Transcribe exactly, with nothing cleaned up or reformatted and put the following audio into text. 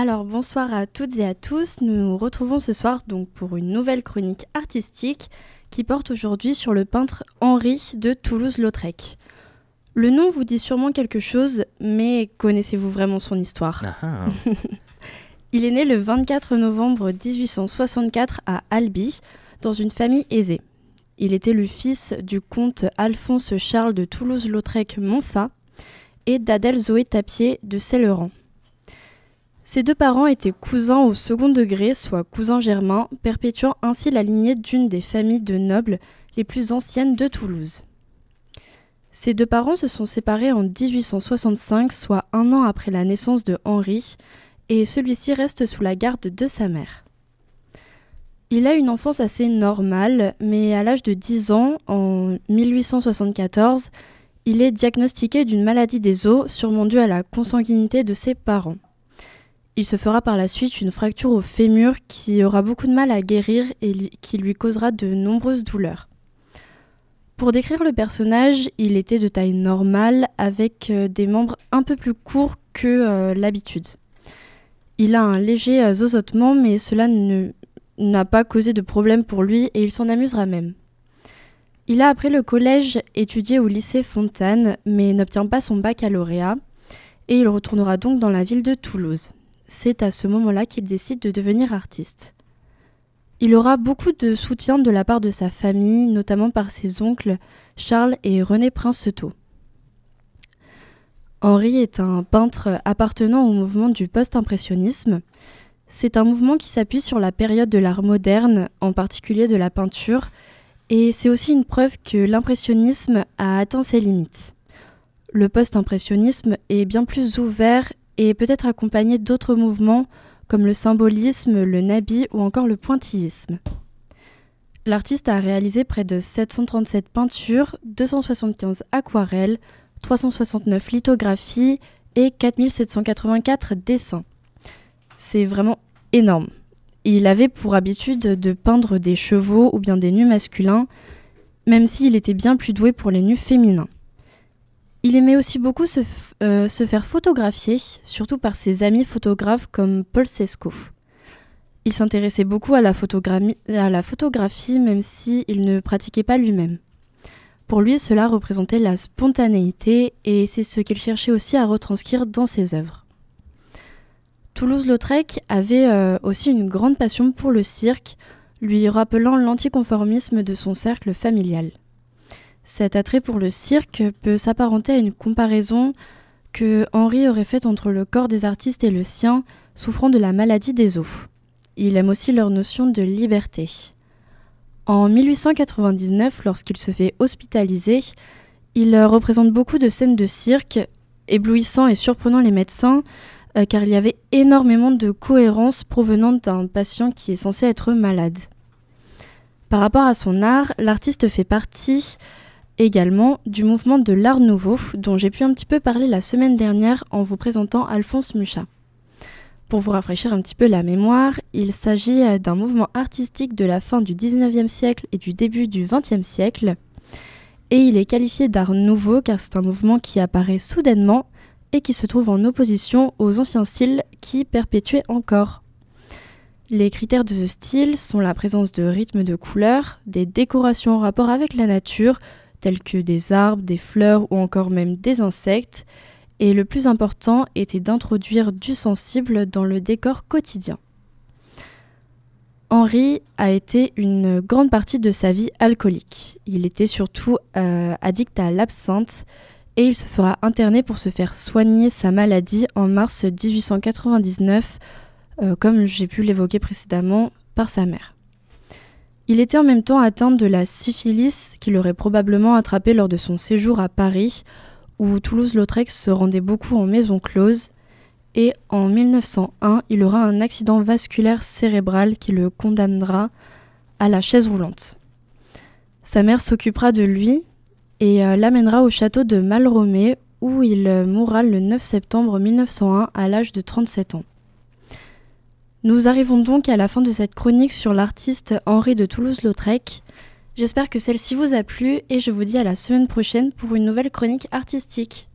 Alors bonsoir à toutes et à tous, nous nous retrouvons ce soir donc pour une nouvelle chronique artistique qui porte aujourd'hui sur le peintre Henri de Toulouse-Lautrec. Le nom vous dit sûrement quelque chose, mais connaissez-vous vraiment son histoire ? Ah. Il est né le vingt-quatre novembre dix-huit cent soixante-quatre à Albi, dans une famille aisée. Il était le fils du comte Alphonse Charles de Toulouse-Lautrec-Montfat et d'Adèle Zoé Tapier de Céleran. Ses deux parents étaient cousins au second degré, soit cousins germains, perpétuant ainsi la lignée d'une des familles de nobles les plus anciennes de Toulouse. Ses deux parents se sont séparés en dix-huit cent soixante-cinq, soit un an après la naissance de Henri, et celui-ci reste sous la garde de sa mère. Il a une enfance assez normale, mais à l'âge de dix ans, en mille huit cent soixante-quatorze, il est diagnostiqué d'une maladie des os, sûrement due à la consanguinité de ses parents. Il se fera par la suite une fracture au fémur qui aura beaucoup de mal à guérir et li- qui lui causera de nombreuses douleurs. Pour décrire le personnage, il était de taille normale avec euh, des membres un peu plus courts que euh, l'habitude. Il a un léger euh, zozotement, mais cela ne, n'a pas causé de problème pour lui et il s'en amusera même. Il a après le collège étudié au lycée Fontane, mais n'obtient pas son baccalauréat et il retournera donc dans la ville de Toulouse. C'est à ce moment-là qu'il décide de devenir artiste. Il aura beaucoup de soutien de la part de sa famille, notamment par ses oncles Charles et René Princeteau. Henri est un peintre appartenant au mouvement du post-impressionnisme. C'est un mouvement qui s'appuie sur la période de l'art moderne, en particulier de la peinture, et c'est aussi une preuve que l'impressionnisme a atteint ses limites. Le post-impressionnisme est bien plus ouvert et peut être accompagné d'autres mouvements comme le symbolisme, le nabi ou encore le pointillisme. L'artiste a réalisé près de sept cent trente-sept peintures, deux cent soixante-quinze aquarelles, trois cent soixante-neuf lithographies et quatre mille sept cent quatre-vingt-quatre dessins. C'est vraiment énorme. Il avait pour habitude de peindre des chevaux ou bien des nus masculins, même s'il était bien plus doué pour les nus féminins. Il aimait aussi beaucoup se, f- euh, se faire photographier, surtout par ses amis photographes comme Paul Sesco. Il s'intéressait beaucoup à la, photographie, à la photographie, même s'il ne pratiquait pas lui-même. Pour lui, cela représentait la spontanéité et c'est ce qu'il cherchait aussi à retranscrire dans ses œuvres. Toulouse-Lautrec avait euh, aussi une grande passion pour le cirque, lui rappelant l'anticonformisme de son cercle familial. Cet attrait pour le cirque peut s'apparenter à une comparaison que Henri aurait faite entre le corps des artistes et le sien, souffrant de la maladie des os. Il aime aussi leur notion de liberté. En mille huit cent quatre-vingt-dix-neuf, lorsqu'il se fait hospitaliser, il représente beaucoup de scènes de cirque, éblouissant et surprenant les médecins, euh, car il y avait énormément de cohérence provenant d'un patient qui est censé être malade. Par rapport à son art, l'artiste fait partie également du mouvement de l'Art Nouveau, dont j'ai pu un petit peu parler la semaine dernière en vous présentant Alphonse Mucha. Pour vous rafraîchir un petit peu la mémoire, il s'agit d'un mouvement artistique de la fin du dix-neuvième siècle et du début du vingtième siècle, et il est qualifié d'Art Nouveau car c'est un mouvement qui apparaît soudainement et qui se trouve en opposition aux anciens styles qui perpétuaient encore. Les critères de ce style sont la présence de rythmes de couleurs, des décorations en rapport avec la nature, tels que des arbres, des fleurs ou encore même des insectes, et le plus important était d'introduire du sensible dans le décor quotidien. Henri a été une grande partie de sa vie alcoolique. Il était surtout euh, addict à l'absinthe et il se fera interner pour se faire soigner sa maladie en mars dix-huit cent quatre-vingt-dix-neuf, euh, comme j'ai pu l'évoquer précédemment, par sa mère. Il était en même temps atteint de la syphilis qu'il aurait probablement attrapée lors de son séjour à Paris, où Toulouse-Lautrec se rendait beaucoup en maison close, et en mille neuf cent un, il aura un accident vasculaire cérébral qui le condamnera à la chaise roulante. Sa mère s'occupera de lui et euh, l'amènera au château de Malromé, où il euh, mourra le neuf septembre mille neuf cent un à l'âge de trente-sept ans. Nous arrivons donc à la fin de cette chronique sur l'artiste Henri de Toulouse-Lautrec. J'espère que celle-ci vous a plu et je vous dis à la semaine prochaine pour une nouvelle chronique artistique.